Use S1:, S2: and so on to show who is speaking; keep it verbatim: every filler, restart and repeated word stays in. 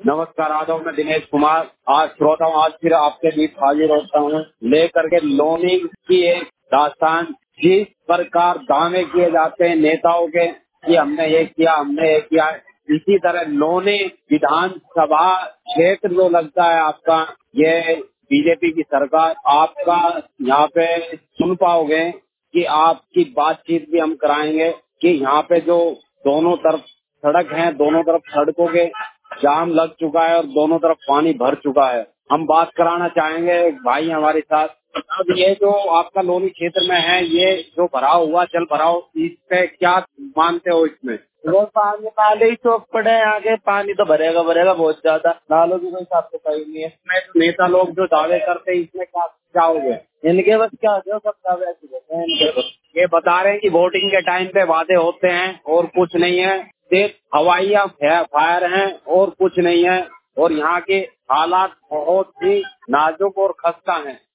S1: नमस्कार, आदाब। मैं दिनेश कुमार आज श्रोता हूँ। आज फिर आपके बीच हाजिर होता हूँ लेकर के लोनी की एक दास्तान। जिस प्रकार दावे किए जाते हैं नेताओं के कि हमने ये किया, हमने ये किया, इसी तरह लोनी विधानसभा क्षेत्र जो लगता है आपका, ये बीजेपी की सरकार आपका यहाँ पे सुन पाओगे कि आपकी बातचीत भी हम कराएंगे कि यहाँ पे जो दोनों तरफ सड़क है, दोनों तरफ सड़कों के जाम लग चुका है और दोनों तरफ पानी भर चुका है। हम बात कराना चाहेंगे एक भाई हमारे साथ। अब ये जो आपका लोनी क्षेत्र में है, ये जो भराव हुआ, जल भराव, इस पे क्या मानते हो? इसमें
S2: वो पानी नाले ही चौक पड़े हैं, आगे पानी तो भरेगा भरेगा बहुत ज्यादा। नालों की कोई साफ सफाई नहीं है।
S1: इसमें तो नेता लोग जो दावे करते हैं, इसमें क्या क्या हो गया?
S2: इनके बस क्या हो, सब दावे ऐसे होते हैं इनके बस।
S1: ये बता रहे हैं कि वोटिंग के टाइम पे वादे होते हैं और कुछ नहीं है, सिर्फ हवाइयाँ फायर हैं और कुछ नहीं है। और यहाँ के हालात बहुत ही नाजुक और खस्ता हैं।